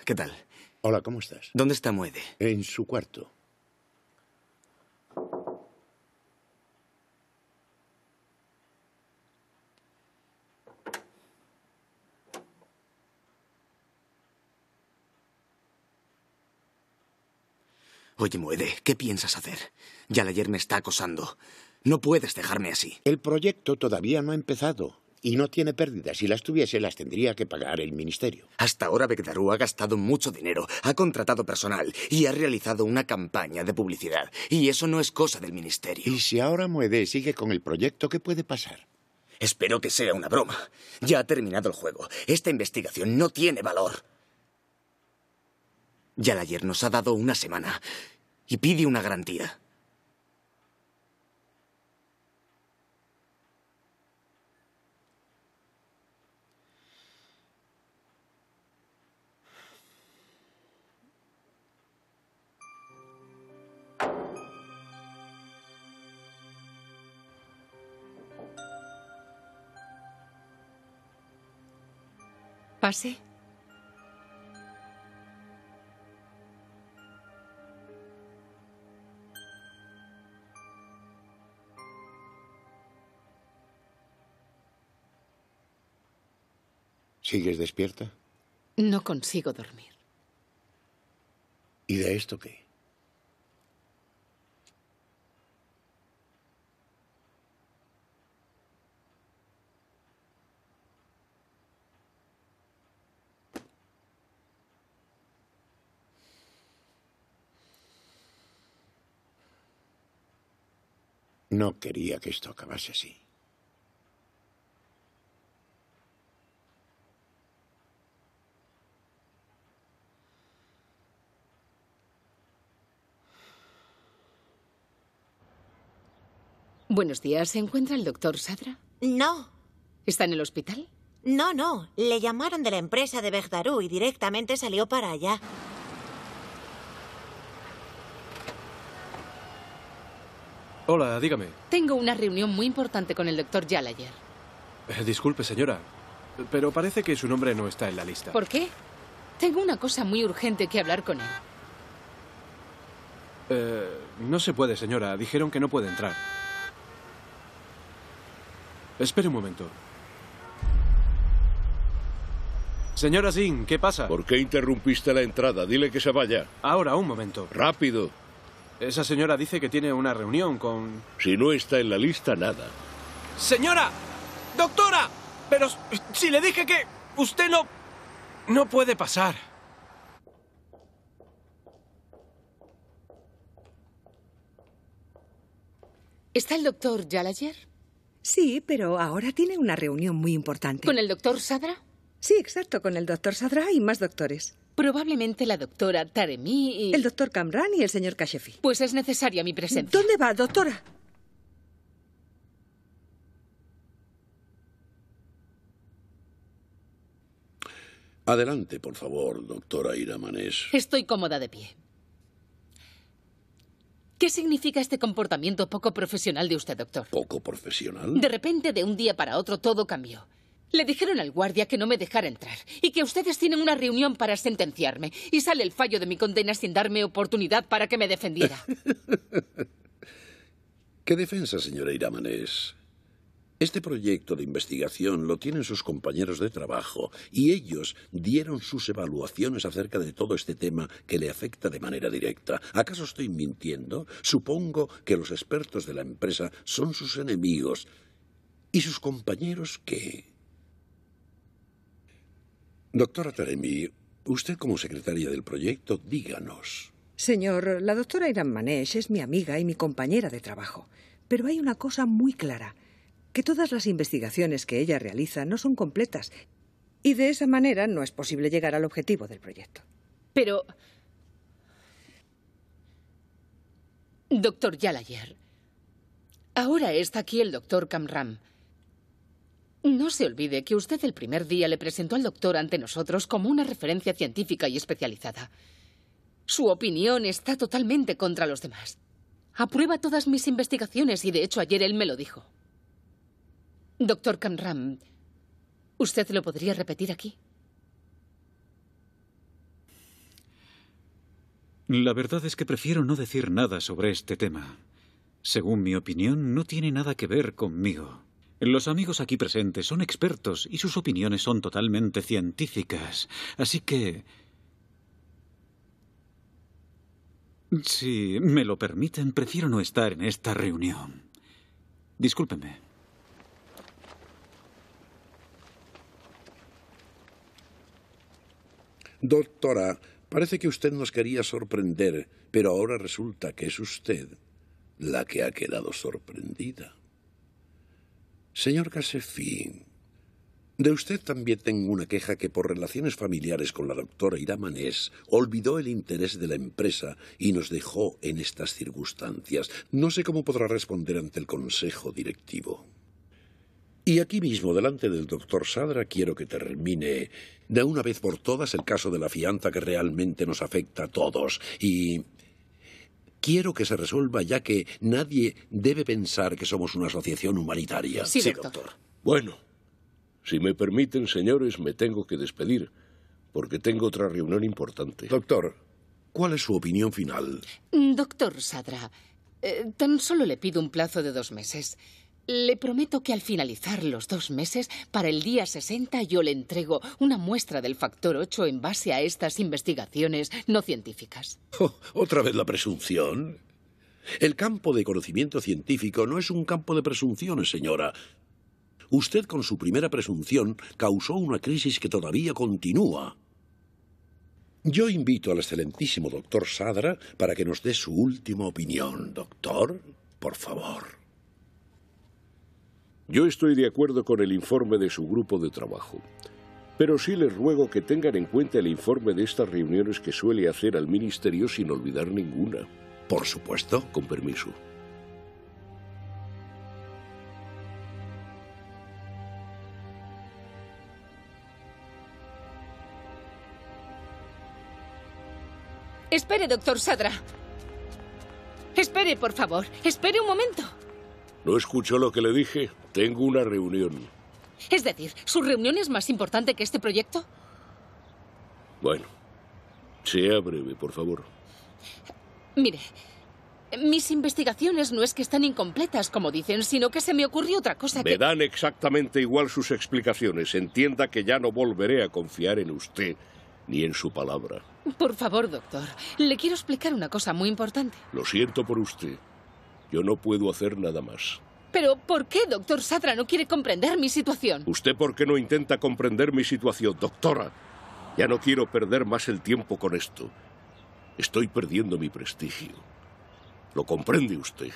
¿qué tal? Hola, ¿cómo estás? ¿Dónde está Moede? En su cuarto. Oye, Moede, ¿qué piensas hacer? Yalayer me está acosando. No puedes dejarme así. El proyecto todavía no ha empezado y no tiene pérdidas. Si las tuviese, las tendría que pagar el ministerio. Hasta ahora Begdarú ha gastado mucho dinero, ha contratado personal y ha realizado una campaña de publicidad. Y eso no es cosa del ministerio. Y si ahora Moede sigue con el proyecto, ¿qué puede pasar? Espero que sea una broma. Ya ha terminado el juego. Esta investigación no tiene valor. Yalayer nos ha dado una semana y pide una garantía. Pase. ¿Sigues despierta? No consigo dormir. ¿Y de esto qué? No quería que esto acabase así. Buenos días. ¿Se encuentra el doctor Sadra? No. ¿Está en el hospital? No. Le llamaron de la empresa de Begdarú y directamente salió para allá. Hola, dígame. Tengo una reunión muy importante con el doctor Yalayer. Disculpe, señora, pero parece que su nombre no está en la lista. ¿Por qué? Tengo una cosa muy urgente que hablar con él. No se puede, señora. Dijeron que no puede entrar. Espere un momento. Señora Singh, ¿qué pasa? ¿Por qué interrumpiste la entrada? Dile que se vaya. Ahora, un momento. ¡Rápido! Esa señora dice que tiene una reunión con... Si no está en la lista, nada. ¡Señora! ¡Doctora! Pero si le dije que usted no puede pasar. ¿Está el doctor Yalayer? Sí, pero ahora tiene una reunión muy importante. ¿Con el doctor Sadra? Sí, exacto, con el doctor Sadra y más doctores. Probablemente la doctora Taremi y... El doctor Kamran y el señor Kashefi. Pues es necesaria mi presencia. ¿Dónde va, doctora? Adelante, por favor, doctora Iramanés. Estoy cómoda de pie. ¿Qué significa este comportamiento poco profesional de usted, doctor? ¿Poco profesional? De repente, de un día para otro, todo cambió. Le dijeron al guardia que no me dejara entrar y que ustedes tienen una reunión para sentenciarme. Y sale el fallo de mi condena sin darme oportunidad para que me defendiera. ¿Qué defensa, señora Iramanés? Este proyecto de investigación lo tienen sus compañeros de trabajo y ellos dieron sus evaluaciones acerca de todo este tema que le afecta de manera directa. ¿Acaso estoy mintiendo? Supongo que los expertos de la empresa son sus enemigos. ¿Y sus compañeros qué? Doctora Taremi, usted como secretaria del proyecto, díganos. Señor, la doctora Iram Manesh es mi amiga y mi compañera de trabajo. Pero hay una cosa muy clara, que todas las investigaciones que ella realiza no son completas. Y de esa manera no es posible llegar al objetivo del proyecto. Pero... Doctor Yalayer, ahora está aquí el doctor Kamran. No se olvide que usted el primer día le presentó al doctor ante nosotros como una referencia científica y especializada. Su opinión está totalmente contra los demás. Aprueba todas mis investigaciones y de hecho ayer él me lo dijo. Doctor Kamran, ¿usted lo podría repetir aquí? La verdad es que prefiero no decir nada sobre este tema. Según mi opinión, no tiene nada que ver conmigo. Los amigos aquí presentes son expertos y sus opiniones son totalmente científicas. Así que... si me lo permiten, prefiero no estar en esta reunión. Discúlpenme. Doctora, parece que usted nos quería sorprender, pero ahora resulta que es usted la que ha quedado sorprendida. Señor Casefín, de usted también tengo una queja que por relaciones familiares con la doctora Ira Manés olvidó el interés de la empresa y nos dejó en estas circunstancias. No sé cómo podrá responder ante el consejo directivo. Y aquí mismo, delante del doctor Sadra, quiero que termine de una vez por todas el caso de la fianza que realmente nos afecta a todos. Y quiero que se resuelva, ya que nadie debe pensar que somos una asociación humanitaria. Sí, doctor. Bueno, si me permiten, señores, me tengo que despedir, porque tengo otra reunión importante. Doctor, ¿cuál es su opinión final? Doctor Sadra, tan solo le pido un plazo de 2 meses. Le prometo que al finalizar los 2 meses, para el día 60, yo le entrego una muestra del factor 8 en base a estas investigaciones no científicas. Oh, ¿otra vez la presunción? El campo de conocimiento científico no es un campo de presunciones, señora. Usted, con su primera presunción, causó una crisis que todavía continúa. Yo invito al excelentísimo doctor Sadra para que nos dé su última opinión. Doctor, por favor. Yo estoy de acuerdo con el informe de su grupo de trabajo, pero sí les ruego que tengan en cuenta el informe de estas reuniones que suele hacer al Ministerio sin olvidar ninguna. Por supuesto. Con permiso. Espere, doctor Sadra. Espere, por favor. Espere un momento. ¿No escuchó lo que le dije? Tengo una reunión. Es decir, ¿su reunión es más importante que este proyecto? Bueno, sea breve, por favor. Mire, mis investigaciones no es que están incompletas, como dicen, sino que se me ocurrió otra cosa que... Me dan exactamente igual sus explicaciones. Entienda que ya no volveré a confiar en usted ni en su palabra. Por favor, doctor, le quiero explicar una cosa muy importante. Lo siento por usted. Yo no puedo hacer nada más. Pero, ¿por qué, doctor Sadra, no quiere comprender mi situación? ¿Usted por qué no intenta comprender mi situación, doctora? Ya no quiero perder más el tiempo con esto. Estoy perdiendo mi prestigio. ¿Lo comprende usted?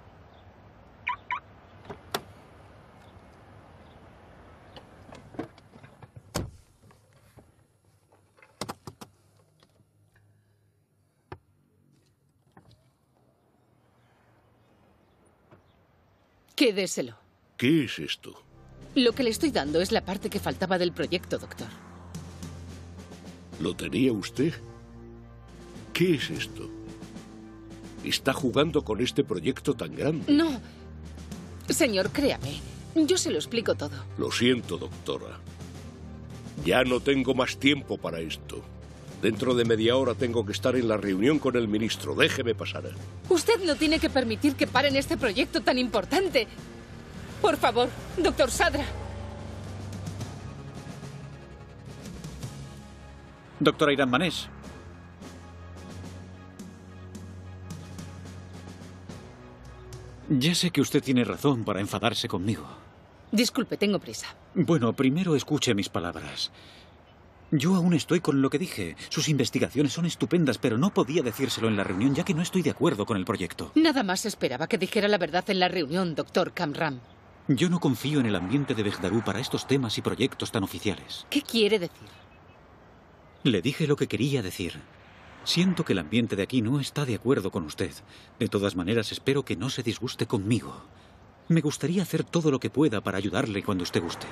Quédeselo. ¿Qué es esto? Lo que le estoy dando es la parte que faltaba del proyecto, doctor. ¿Lo tenía usted? ¿Qué es esto? ¿Está jugando con este proyecto tan grande? No. Señor, créame. Yo se lo explico todo. Lo siento, doctora. Ya no tengo más tiempo para esto. Dentro de media hora tengo que estar en la reunión con el ministro. Déjeme pasar. Usted no tiene que permitir que paren este proyecto tan importante. Por favor, doctor Sadra. Doctora Ira Manés. Ya sé que usted tiene razón para enfadarse conmigo. Disculpe, tengo prisa. Bueno, primero escuche mis palabras. Yo aún estoy con lo que dije. Sus investigaciones son estupendas, pero no podía decírselo en la reunión, ya que no estoy de acuerdo con el proyecto. Nada más esperaba que dijera la verdad en la reunión, doctor Kamram. Yo no confío en el ambiente de Behdarú para estos temas y proyectos tan oficiales. ¿Qué quiere decir? Le dije lo que quería decir. Siento que el ambiente de aquí no está de acuerdo con usted. De todas maneras, espero que no se disguste conmigo. Me gustaría hacer todo lo que pueda para ayudarle cuando usted guste.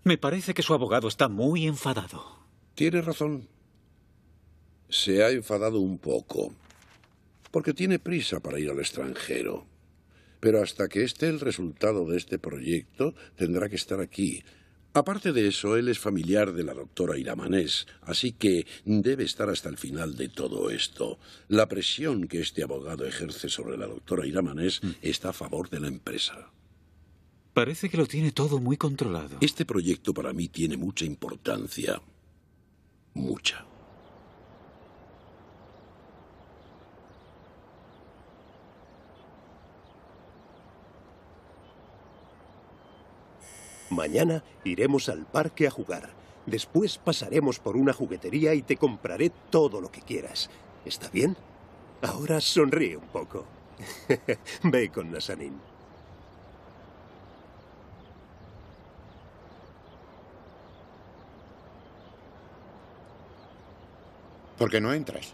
Me parece que su abogado está muy enfadado. Tiene razón. Se ha enfadado un poco, porque tiene prisa para ir al extranjero. Pero hasta que esté el resultado de este proyecto, tendrá que estar aquí. Aparte de eso, él es familiar de la doctora Iramanés, así que debe estar hasta el final de todo esto. La presión que este abogado ejerce sobre la doctora Iramanés está a favor de la empresa. Parece que lo tiene todo muy controlado. Este proyecto para mí tiene mucha importancia. Mucha. Mañana iremos al parque a jugar. Después pasaremos por una juguetería y te compraré todo lo que quieras. ¿Está bien? Ahora sonríe un poco. Ve con Nazanin. ¿Por qué no entras?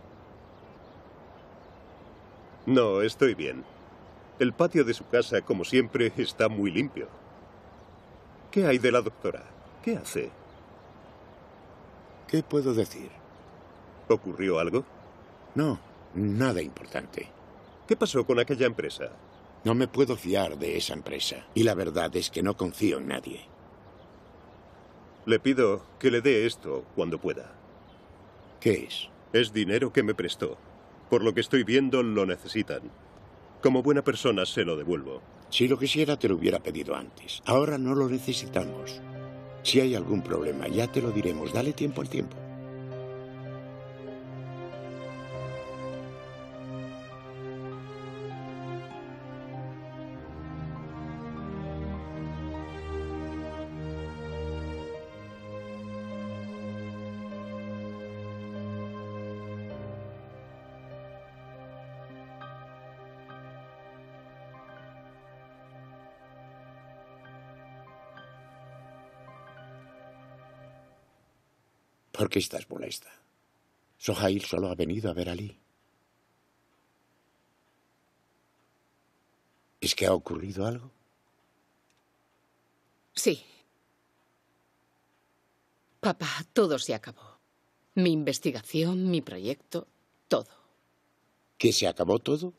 No, estoy bien. El patio de su casa, como siempre, está muy limpio. ¿Qué hay de la doctora? ¿Qué hace? ¿Qué puedo decir? ¿Ocurrió algo? No, nada importante. ¿Qué pasó con aquella empresa? No me puedo fiar de esa empresa. Y la verdad es que no confío en nadie. Le pido que le dé esto cuando pueda. ¿Qué es? Es dinero que me prestó. Por lo que estoy viendo, lo necesitan. Como buena persona, se lo devuelvo. Si lo quisiera, te lo hubiera pedido antes. Ahora no lo necesitamos. Si hay algún problema, ya te lo diremos. Dale tiempo al tiempo. ¿Por qué estás molesta? Sohail solo ha venido a ver a Ali. ¿Es que ha ocurrido algo? Sí. Papá, todo se acabó. Mi investigación, mi proyecto, todo. ¿Que se acabó todo?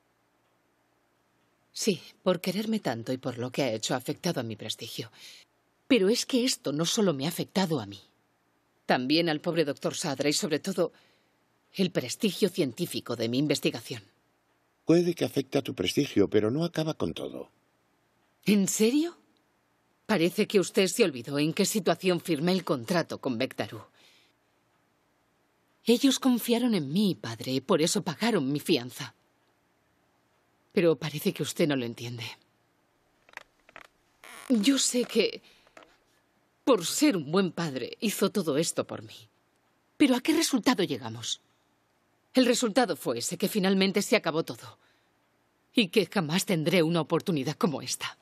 Sí, por quererme tanto y por lo que ha hecho ha afectado a mi prestigio. Pero es que esto no solo me ha afectado a mí. También al pobre doctor Sadra y, sobre todo, el prestigio científico de mi investigación. Puede que afecte a tu prestigio, pero no acaba con todo. ¿En serio? Parece que usted se olvidó en qué situación firmé el contrato con Begdarú. Ellos confiaron en mí, padre, y por eso pagaron mi fianza. Pero parece que usted no lo entiende. Yo sé que, por ser un buen padre, hizo todo esto por mí. Pero ¿a qué resultado llegamos? El resultado fue ese, que finalmente se acabó todo. Y que jamás tendré una oportunidad como esta.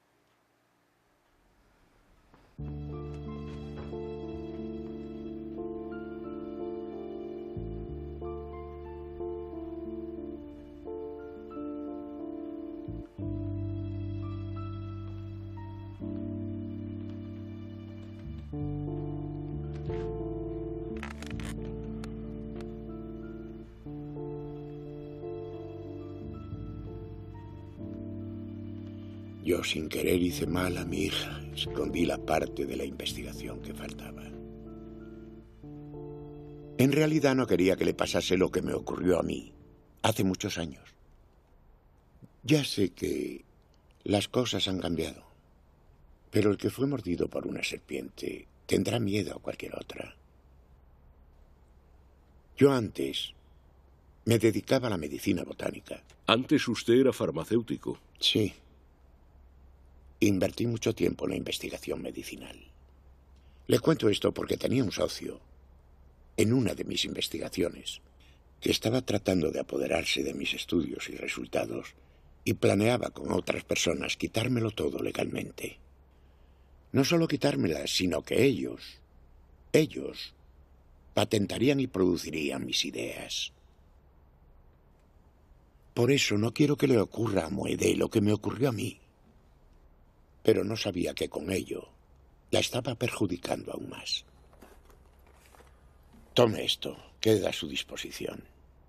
Yo sin querer hice mal a mi hija. Escondí la parte de la investigación que faltaba. En realidad no quería que le pasase lo que me ocurrió a mí hace muchos años. Ya sé que las cosas han cambiado, pero el que fue mordido por una serpiente tendrá miedo a cualquier otra. Yo antes me dedicaba a la medicina botánica. Antes usted era farmacéutico. Sí. Invertí mucho tiempo en la investigación medicinal. Le cuento esto porque tenía un socio en una de mis investigaciones que estaba tratando de apoderarse de mis estudios y resultados y planeaba con otras personas quitármelo todo legalmente. No solo quitármela, sino que ellos patentarían y producirían mis ideas. Por eso no quiero que le ocurra a Moedé lo que me ocurrió a mí. Pero no sabía que con ello La estaba perjudicando aún más. Tome esto, queda a su disposición.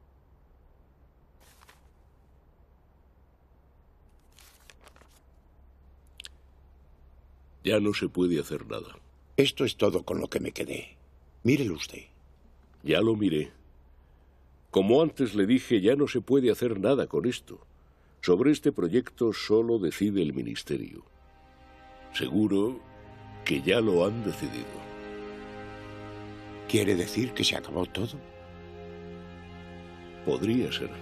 Ya no se puede hacer nada. Esto es todo con lo que me quedé. Mírelo usted. Ya lo miré. Como antes le dije, ya no se puede hacer nada con esto. Sobre este proyecto solo decide el ministerio. Seguro que ya lo han decidido. ¿Quiere decir que se acabó todo? Podría ser.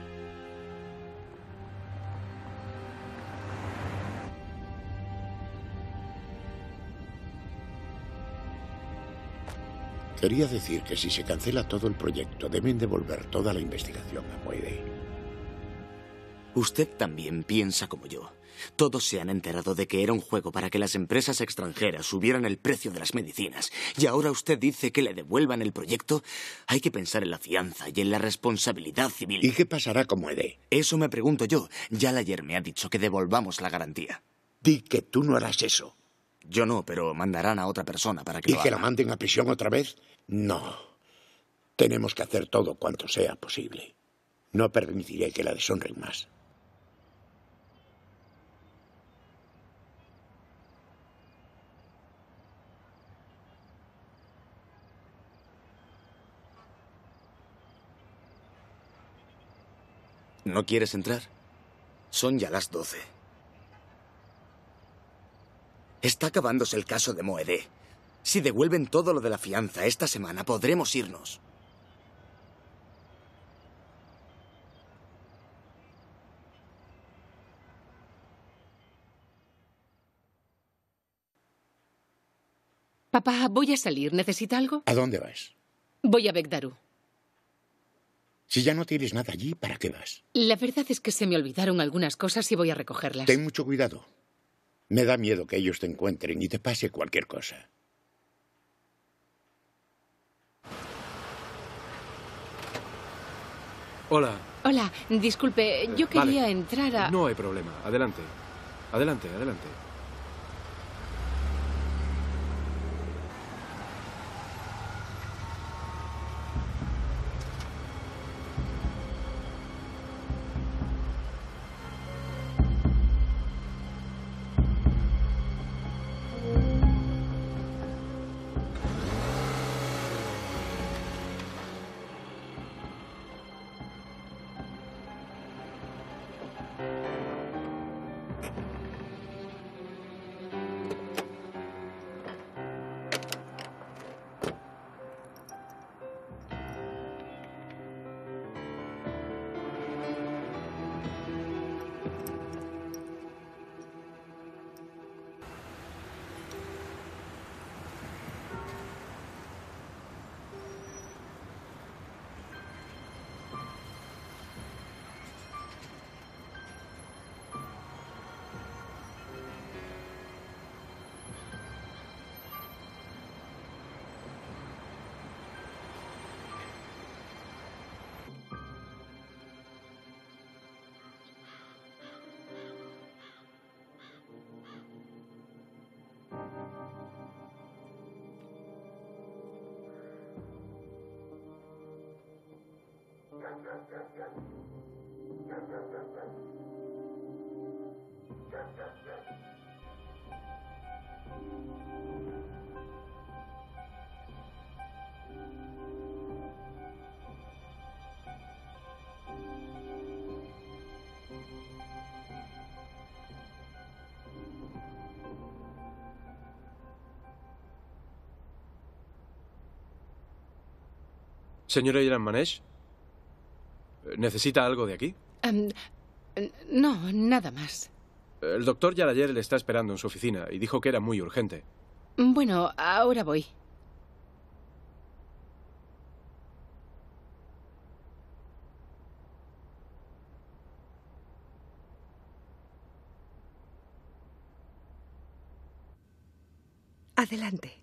Quería decir que si se cancela todo el proyecto, deben devolver toda la investigación a Moede. Usted también piensa como yo. Todos se han enterado de que era un juego para que las empresas extranjeras subieran el precio de las medicinas. Y ahora usted dice que le devuelvan el proyecto. Hay que pensar en la fianza y en la responsabilidad civil. ¿Y qué pasará con Moede? Eso me pregunto yo. Ya ayer me ha dicho que devolvamos la garantía. Di que tú no harás eso. Yo no, pero mandarán a otra persona para que ¿Y lo que haga. la manden a prisión otra vez? No. Tenemos que hacer todo cuanto sea posible. No permitiré que la deshonren más. ¿No quieres entrar? Son ya las 12. Está acabándose el caso de Moede. Si devuelven todo lo de la fianza esta semana, podremos irnos. Papá, voy a salir. ¿Necesita algo? ¿A dónde vas? Voy a Begdarú. Si ya no tienes nada allí, ¿para qué vas? La verdad es que se me olvidaron algunas cosas y voy a recogerlas. Ten mucho cuidado. Me da miedo que ellos te encuentren y te pase cualquier cosa. Hola. Hola, disculpe, yo quería entrar a... No hay problema. Adelante. Adelante, adelante. Señora Iram Manesh, ¿necesita algo de aquí? No, nada más. El doctor Yalayer le está esperando en su oficina y dijo que era muy urgente. Bueno, ahora voy. Adelante.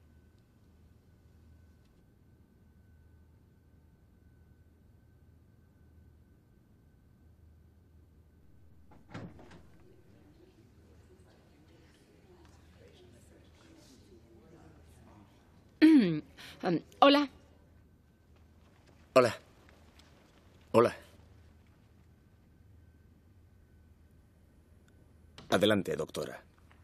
Hola. Hola. Hola. Adelante, doctora.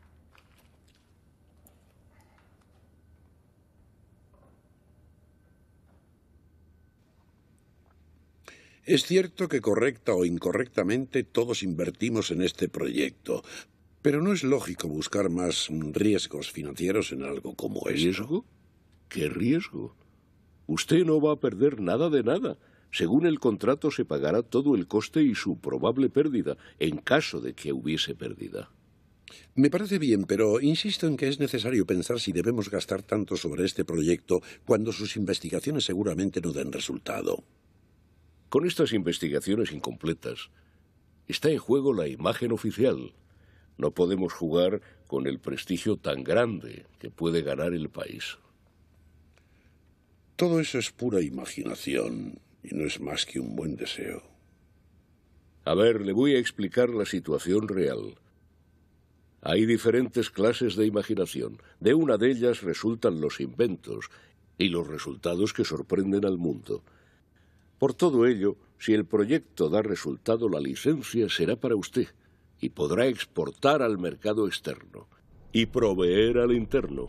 Es cierto que correcta o incorrectamente todos invertimos en este proyecto, pero no es lógico buscar más riesgos financieros en algo como esto. ¿Riesgo? ¿Qué riesgo? Usted no va a perder nada de nada. Según el contrato se pagará todo el coste y su probable pérdida, en caso de que hubiese pérdida. Me parece bien, pero insisto en que es necesario pensar si debemos gastar tanto sobre este proyecto cuando sus investigaciones seguramente no den resultado. Con estas investigaciones incompletas, está en juego la imagen oficial. No podemos jugar con el prestigio tan grande que puede ganar el país. Todo eso es pura imaginación y no es más que un buen deseo. A ver, le voy a explicar la situación real. Hay diferentes clases de imaginación. De una de ellas resultan los inventos y los resultados que sorprenden al mundo. Por todo ello, si el proyecto da resultado, la licencia será para usted y podrá exportar al mercado externo y proveer al interno.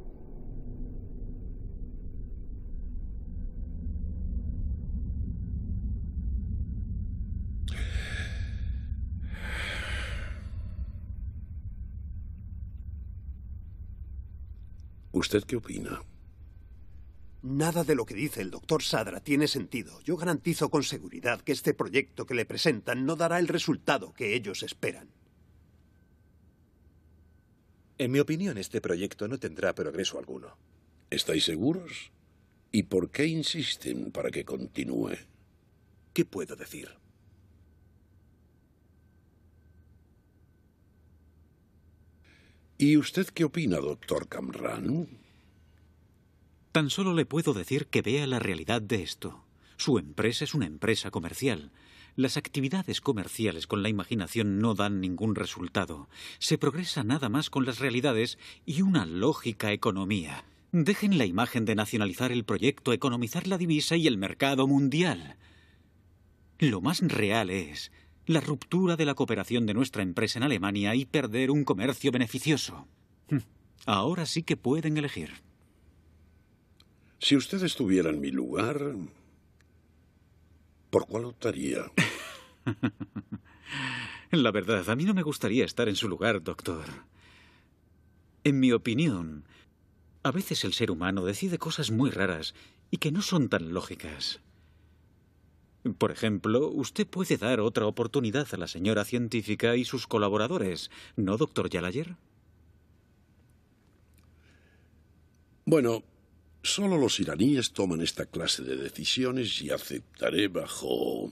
¿Usted qué opina? Nada de lo que dice el doctor Sadra tiene sentido. Yo garantizo con seguridad que este proyecto que le presentan no dará el resultado que ellos esperan. En mi opinión, este proyecto no tendrá progreso alguno. ¿Estáis seguros? ¿Y por qué insisten para que continúe? ¿Qué puedo decir? ¿Y usted qué opina, doctor Kamran? Tan solo le puedo decir que vea la realidad de esto. Su empresa es una empresa comercial. Las actividades comerciales con la imaginación no dan ningún resultado. Se progresa nada más con las realidades y una lógica economía. Dejen la imagen de nacionalizar el proyecto, economizar la divisa y el mercado mundial. Lo más real es la ruptura de la cooperación de nuestra empresa en Alemania y perder un comercio beneficioso. Ahora sí que pueden elegir. Si usted estuviera en mi lugar, ¿por cuál optaría? La verdad, a mí no me gustaría estar en su lugar, doctor. En mi opinión, a veces el ser humano decide cosas muy raras y que no son tan lógicas. Por ejemplo, usted puede dar otra oportunidad a la señora científica y sus colaboradores, ¿no, doctor Gallagher? Bueno, solo los iraníes toman esta clase de decisiones y aceptaré bajo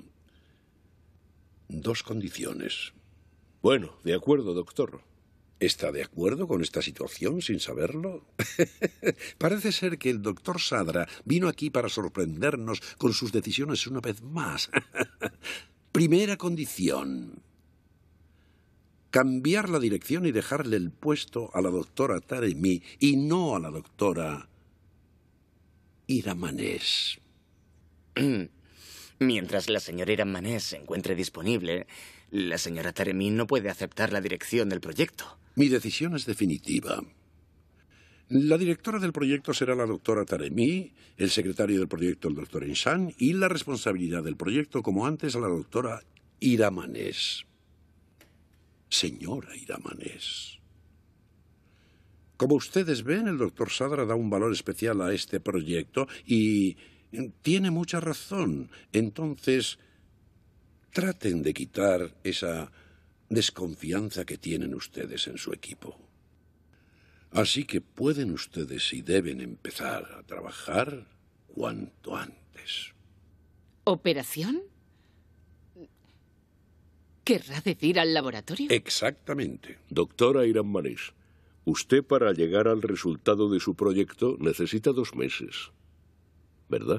2 condiciones. Bueno, de acuerdo, doctor. ¿Está de acuerdo con esta situación sin saberlo? Parece ser que el doctor Sadra vino aquí para sorprendernos con sus decisiones una vez más. Primera condición: cambiar la dirección y dejarle el puesto a la doctora Taremi y no a la doctora Iramanés. Mientras la señora Iramanés se encuentre disponible, la señora Taremi no puede aceptar la dirección del proyecto. Mi decisión es definitiva. La directora del proyecto será la doctora Taremi, el secretario del proyecto el doctor Inshan y la responsabilidad del proyecto, como antes, a la doctora Iramanés. Señora Iramanés. Como ustedes ven, el doctor Sadra da un valor especial a este proyecto y tiene mucha razón. Entonces, traten de quitar esa desconfianza que tienen ustedes en su equipo. Así que pueden ustedes y deben empezar a trabajar cuanto antes. ¿Operación? ¿Querrá decir al laboratorio? Exactamente. Doctora Iramanés, usted para llegar al resultado de su proyecto necesita 2 meses, ¿verdad?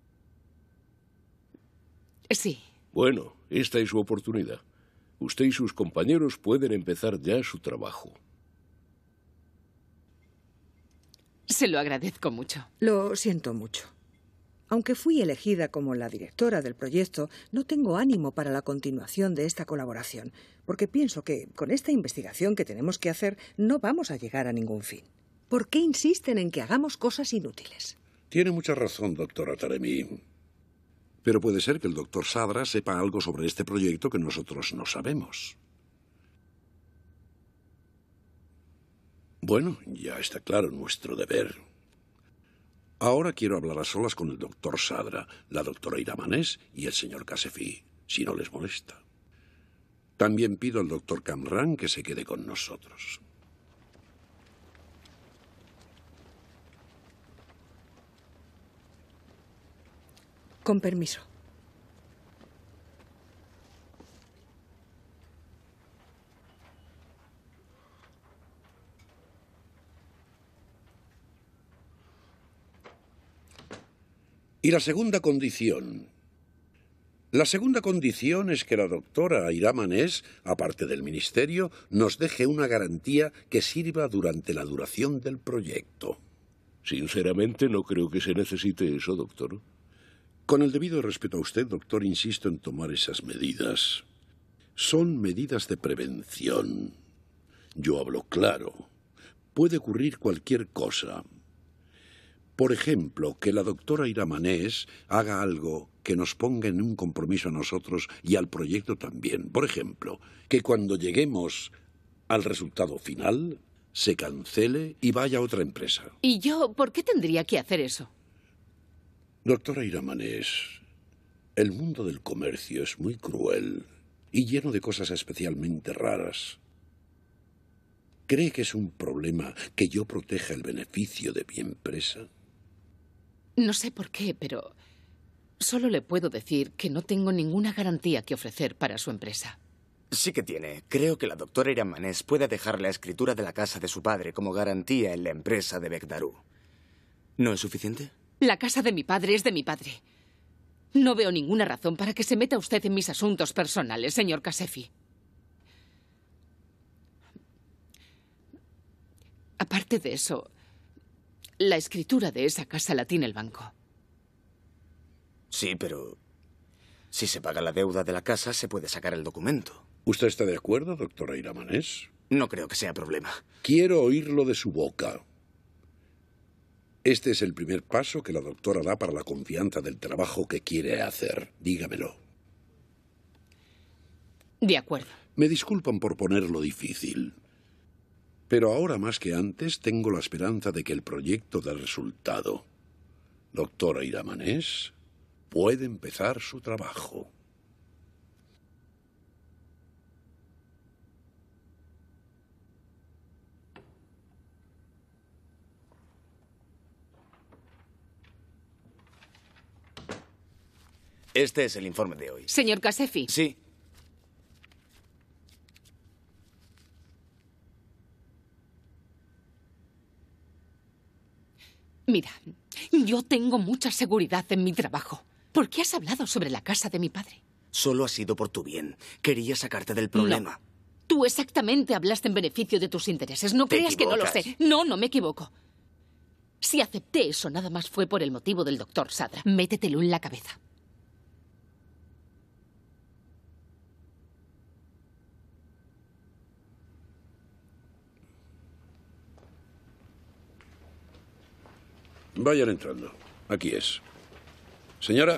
Sí. Bueno, esta es su oportunidad. Usted y sus compañeros pueden empezar ya su trabajo. Se lo agradezco mucho. Lo siento mucho. Aunque fui elegida como la directora del proyecto, no tengo ánimo para la continuación de esta colaboración, porque pienso que con esta investigación que tenemos que hacer no vamos a llegar a ningún fin. ¿Por qué insisten en que hagamos cosas inútiles? Tiene mucha razón, doctora Taremi. Pero puede ser que el doctor Sadra sepa algo sobre este proyecto que nosotros no sabemos. Bueno, ya está claro nuestro deber. Ahora quiero hablar a solas con el doctor Sadra, la doctora Iramanés y el señor Kasefi, si no les molesta. También pido al doctor Kamran que se quede con nosotros. Con permiso. Y la segunda condición. La segunda condición es que la doctora Iramanés, aparte del ministerio, nos deje una garantía que sirva durante la duración del proyecto. Sinceramente, no creo que se necesite eso, doctor. Con el debido respeto a usted, doctor, insisto en tomar esas medidas. Son medidas de prevención. Yo hablo claro. Puede ocurrir cualquier cosa. Por ejemplo, que la doctora Iramanés haga algo que nos ponga en un compromiso a nosotros y al proyecto también. Por ejemplo, que cuando lleguemos al resultado final, se cancele y vaya a otra empresa. ¿Y yo por qué tendría que hacer eso? Doctora Iramanés, el mundo del comercio es muy cruel y lleno de cosas especialmente raras. ¿Cree que es un problema que yo proteja el beneficio de mi empresa? No sé por qué, pero solo le puedo decir que no tengo ninguna garantía que ofrecer para su empresa. Sí que tiene. Creo que la doctora Iramanés puede dejar la escritura de la casa de su padre como garantía en la empresa de Begdarú. ¿No es suficiente? La casa de mi padre es de mi padre. No veo ninguna razón para que se meta usted en mis asuntos personales, señor Kasefi. Aparte de eso, la escritura de esa casa la tiene el banco. Sí, pero si se paga la deuda de la casa, se puede sacar el documento. ¿Usted está de acuerdo, doctora Iramanés? No creo que sea problema. Quiero oírlo de su boca. Este es el primer paso que la doctora da para la confianza del trabajo que quiere hacer. Dígamelo. De acuerdo. Me disculpan por ponerlo difícil. Pero ahora más que antes tengo la esperanza de que el proyecto dé resultado. Doctora Iramanés, puede empezar su trabajo. Este es el informe de hoy. Señor Kasefi. Sí. Mira, yo tengo mucha seguridad en mi trabajo. ¿Por qué has hablado sobre la casa de mi padre? Solo ha sido por tu bien. Quería sacarte del problema. No. Tú exactamente hablaste en beneficio de tus intereses. No Te creas que no lo equivocas. sé. No, no me equivoco. Si acepté eso, nada más fue por el motivo del doctor Sadra. Métetelo en la cabeza. Vayan entrando. Aquí es. Señora,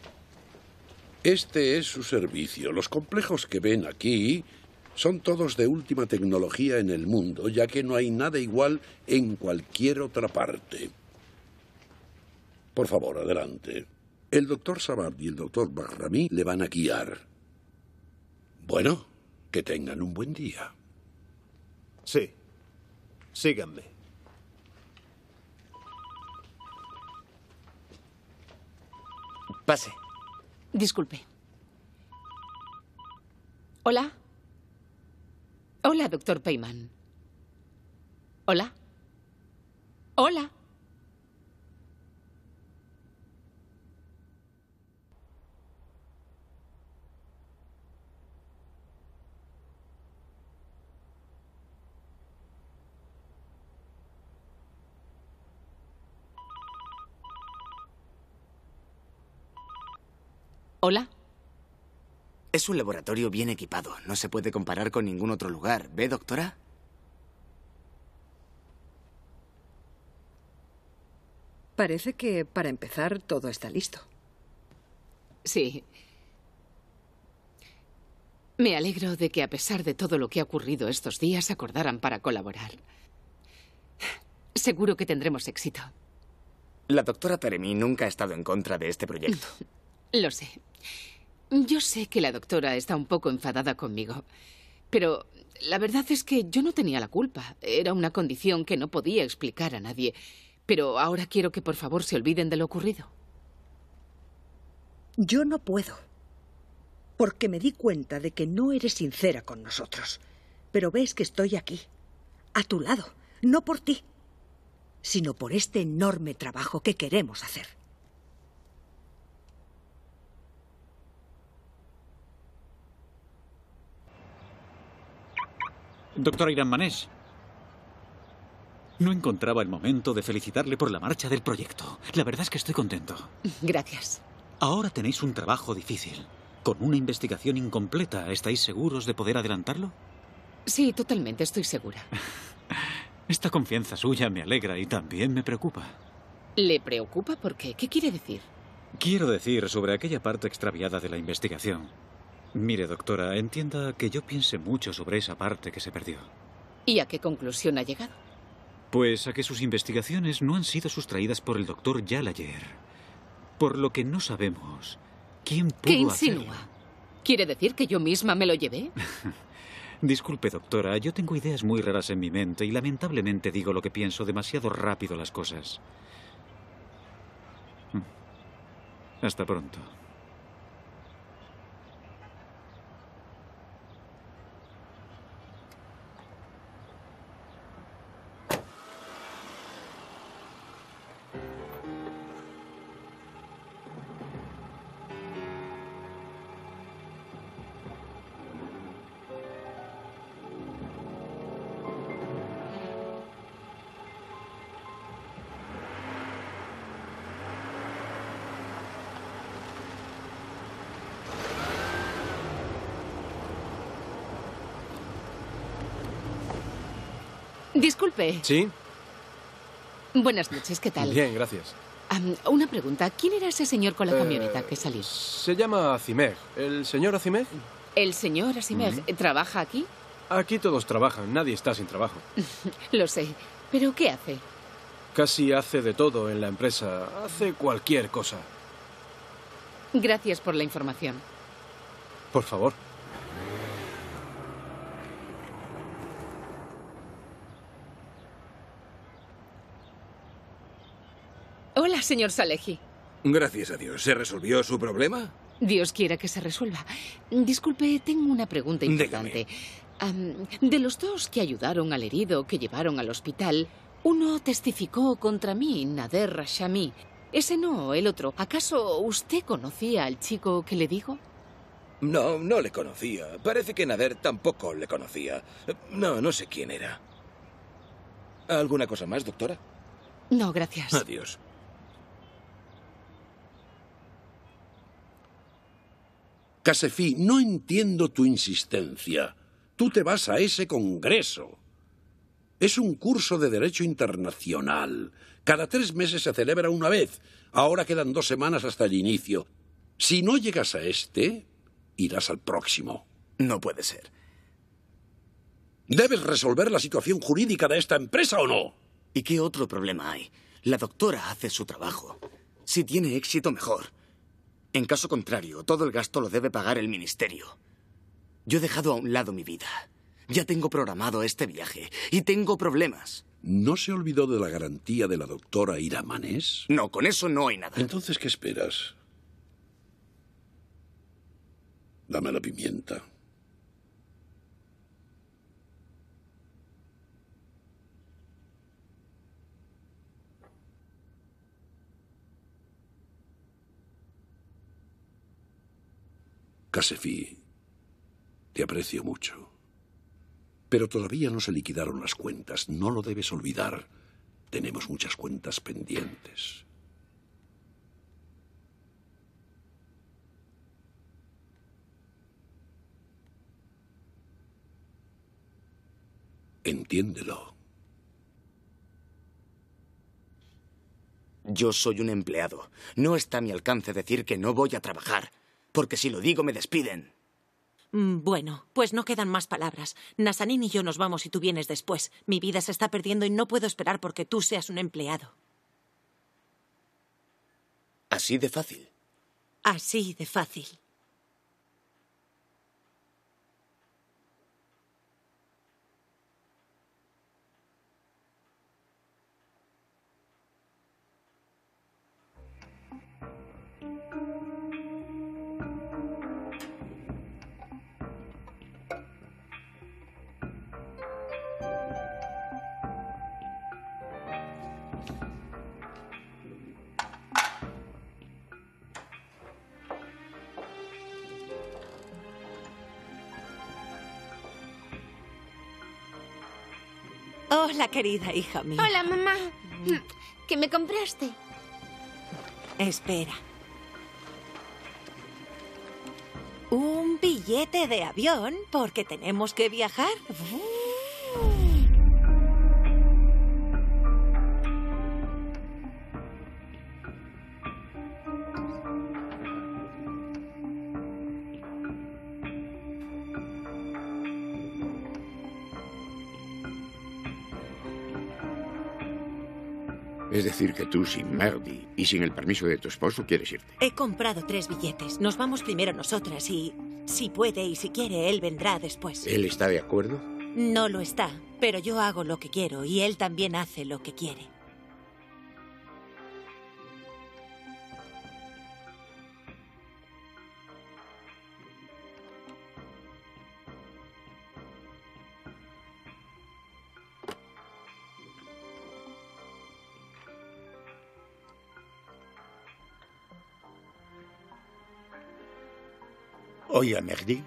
este es su servicio. Los complejos que ven aquí son todos de última tecnología en el mundo, ya que no hay nada igual en cualquier otra parte. Por favor, adelante. El doctor Sabad y el doctor Bahrami le van a guiar. Bueno, que tengan un buen día. Sí. Síganme. Pase. Disculpe. Hola. Hola, doctor Peyman. Hola. Hola. ¿Hola? Es un laboratorio bien equipado. No se puede comparar con ningún otro lugar. ¿Ve, doctora? Parece que, para empezar, todo está listo. Sí. Me alegro de que, a pesar de todo lo que ha ocurrido estos días, acordaran para colaborar. Seguro que tendremos éxito. La doctora Taremi nunca ha estado en contra de este proyecto. Lo sé. Yo sé que la doctora está un poco enfadada conmigo, pero la verdad es que yo no tenía la culpa. Era una condición que no podía explicar a nadie. Pero ahora quiero que por favor se olviden de lo ocurrido. Yo no puedo, porque me di cuenta de que no eres sincera con nosotros. Pero ves que estoy aquí, a tu lado, no por ti, sino por este enorme trabajo que queremos hacer. Doctora Iram Manesh, no encontraba el momento de felicitarle por la marcha del proyecto. La verdad es que estoy contento. Gracias. Ahora tenéis un trabajo difícil, con una investigación incompleta. ¿Estáis seguros de poder adelantarlo? Sí, totalmente, estoy segura. Esta confianza suya me alegra y también me preocupa. ¿Le preocupa por qué? ¿Qué quiere decir? Quiero decir sobre aquella parte extraviada de la investigación. Mire, doctora, entienda que yo piense mucho sobre esa parte que se perdió. ¿Y a qué conclusión ha llegado? Pues a que sus investigaciones no han sido sustraídas por el doctor Yalayer. Por lo que no sabemos quién pudo ¿Qué insinúa? hacerlo. ¿Quiere decir que yo misma me lo llevé? Disculpe, doctora, yo tengo ideas muy raras en mi mente y lamentablemente digo lo que pienso demasiado rápido las cosas. Hasta pronto. Disculpe. ¿Sí? Buenas noches, ¿qué tal? Bien, gracias. Una pregunta. ¿Quién era ese señor con la camioneta que salió? Se llama Azimeg. ¿El señor Azimeg? ¿El señor Azimeg trabaja aquí? Aquí todos trabajan, nadie está sin trabajo. Lo sé. ¿Pero qué hace? Casi hace de todo en la empresa. Hace cualquier cosa. Gracias por la información. Por favor. Hola, señor Salehi. Gracias a Dios. ¿Se resolvió su problema? Dios quiera que se resuelva. Disculpe, tengo una pregunta importante. De los dos que ayudaron al herido que llevaron al hospital, uno testificó contra mí, Nader Rashami. Ese no, el otro. ¿Acaso usted conocía al chico que le digo? No, no le conocía. Parece que Nader tampoco le conocía. No sé quién era. ¿Alguna cosa más, doctora? No, gracias. Adiós. Kasefi, no entiendo tu insistencia. Tú te vas a ese congreso. Es un curso de Derecho Internacional. Cada 3 meses se celebra una vez. Ahora quedan 2 semanas hasta el inicio. Si no llegas a este, irás al próximo. No puede ser. ¿Debes resolver la situación jurídica de esta empresa o no? ¿Y qué otro problema hay? La doctora hace su trabajo. Si tiene éxito, mejor. En caso contrario, todo el gasto lo debe pagar el ministerio. Yo he dejado a un lado mi vida. Ya tengo programado este viaje y tengo problemas. ¿No se olvidó de la garantía de la doctora Iram Manesh? No, con eso no hay nada. Entonces, ¿qué esperas? Dame la pimienta. Kasefi, te aprecio mucho. Pero todavía no se liquidaron las cuentas. No lo debes olvidar. Tenemos muchas cuentas pendientes. Entiéndelo. Yo soy un empleado. No está a mi alcance decir que no voy a trabajar, porque si lo digo me despiden. Bueno, pues no quedan más palabras. Nazanin y yo nos vamos y tú vienes después. Mi vida se está perdiendo y no puedo esperar porque tú seas un empleado. ¿Así de fácil? Así de fácil. Hola, querida hija mía. Hola, mamá. ¿Qué me compraste? Espera. Un billete de avión porque tenemos que viajar. Es decir, que tú, sin Mehdi y sin el permiso de tu esposo, quieres irte. He comprado 3 billetes. Nos vamos primero nosotras y, si puede y si quiere, él vendrá después. ¿Él está de acuerdo? No lo está, pero yo hago lo que quiero y él también hace lo que quiere. Oiga, Mehdi.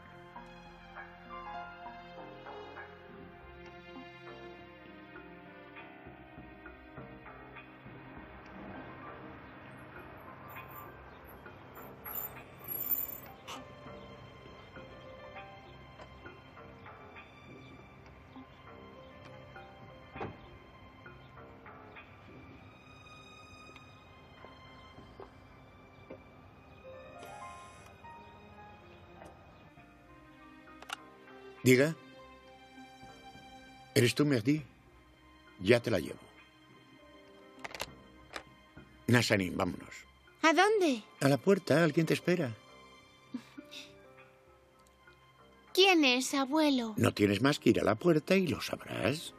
Diga. ¿Eres tú, Mehdi? Ya te la llevo. Nazanin, vámonos. ¿A dónde? A la puerta, alguien te espera. ¿Quién es, abuelo? No tienes más que ir a la puerta y lo sabrás.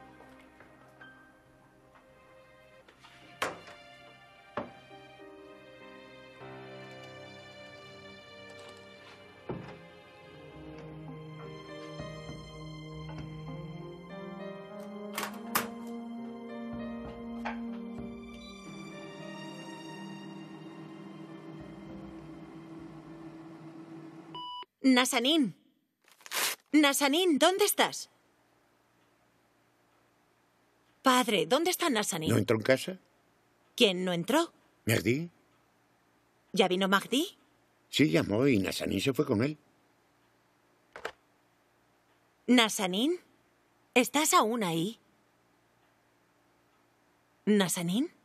Nazanin. Nazanin, ¿dónde estás? Padre, ¿dónde está Nazanin? ¿No entró en casa? ¿Quién no entró? ¿Mehdi? ¿Ya vino Mahdi? Sí, llamó y Nazanin se fue con él. ¿Nazanin? ¿Estás aún ahí? ¿Nazanin?